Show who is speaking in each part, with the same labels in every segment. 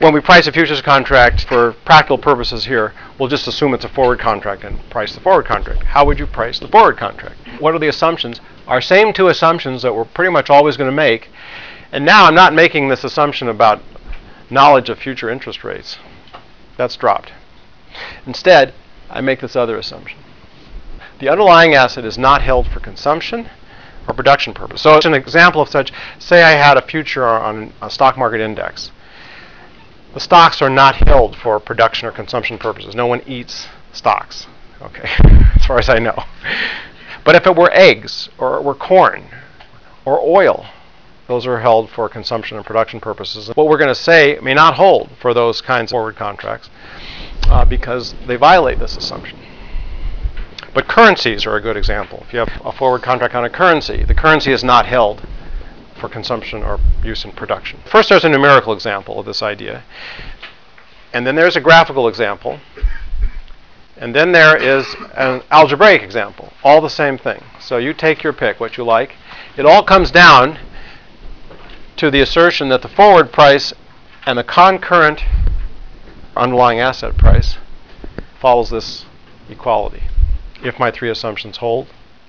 Speaker 1: When we price a futures contract for practical purposes here, we'll just assume it's a forward contract and price the forward contract. How would you price the forward contract? What are the assumptions? Our same two assumptions that we're pretty much always going to make. And now I'm not making this assumption about knowledge of future interest rates. That's dropped. Instead, I make this other assumption. The underlying asset is not held for consumption or production purpose. So it's an example of such, say I had a future on a stock market index. The stocks are not held for production or consumption purposes. No one eats stocks, okay, as far as I know. But if it were eggs, or it were corn, or oil, those are held for consumption and production purposes. What we're going to say may not hold for those kinds of forward contracts because they violate this assumption. But currencies are a good example. If you have a forward contract on a currency, the currency is not held for consumption or use in production. First, there's a numerical example of this idea. And then there's a graphical example. And then there is an algebraic example. All the same thing. So you take your pick, what you like. It all comes down to the assertion that the forward price and the concurrent underlying asset price follows this equality, if my three assumptions hold.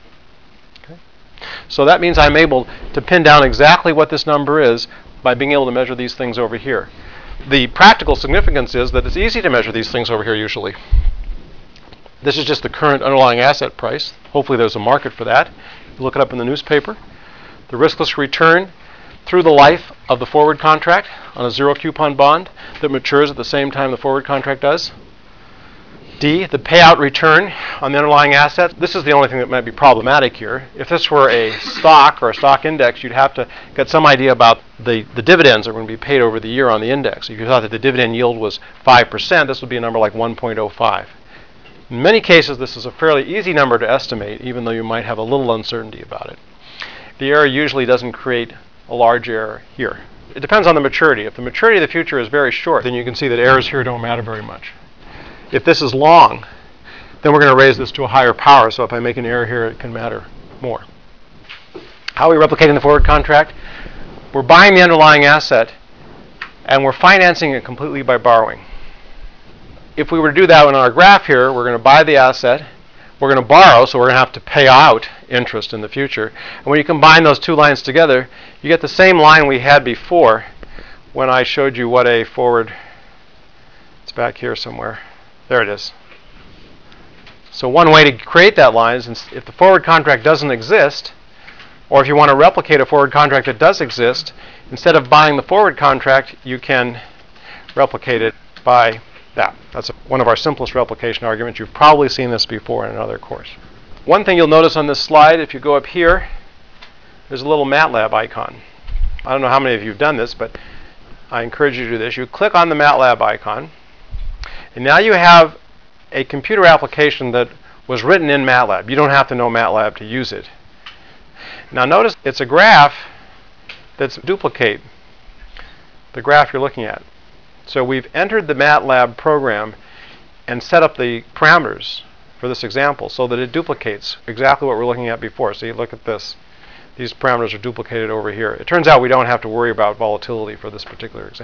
Speaker 1: So that means I'm able to pin down exactly what this number is by being able to measure these things over here. The practical significance is that it's easy to measure these things over here usually. This is just the current underlying asset price. Hopefully there's a market for that. You look it up in the newspaper. The riskless return through the life of the forward contract on a zero coupon bond that matures at the same time the forward contract does. D, the payout return on the underlying asset. This is the only thing that might be problematic here. If this were a stock or a stock index, you'd have to get some idea about the dividends that are going to be paid over the year on the index. If you thought that the dividend yield was 5%, this would be a number like 1.05. In many cases, this is a fairly easy number to estimate, even though you might have a little uncertainty about it. The error usually doesn't create a large error here. It depends on the maturity. If the maturity of the future is very short, then you can see that errors here don't matter very much. If this is long, then we're going to raise this to a higher power. So if I make an error here, it can matter more. How are we replicating the forward contract? We're buying the underlying asset, and we're financing it completely by borrowing. If we were to do that in our graph here, we're going to buy the asset. We're going to borrow, so we're going to have to pay out interest in the future. And when you combine those two lines together, you get the same line we had before when I showed you what a forward, it's back here somewhere. There it is. So one way to create that line is if the forward contract doesn't exist, or if you want to replicate a forward contract that does exist, instead of buying the forward contract, you can replicate it by that. That's one of our simplest replication arguments. You've probably seen this before in another course. One thing you'll notice on this slide, if you go up here, there's a little MATLAB icon. I don't know how many of you have done this, but I encourage you to do this. You click on the MATLAB icon, and now you have a computer application that was written in MATLAB. You don't have to know MATLAB to use it. Now notice it's a graph that's duplicate the graph you're looking at. So we've entered the MATLAB program and set up the parameters for this example so that it duplicates exactly what we're looking at before. So you look at this. These parameters are duplicated over here. It turns out we don't have to worry about volatility for this particular example.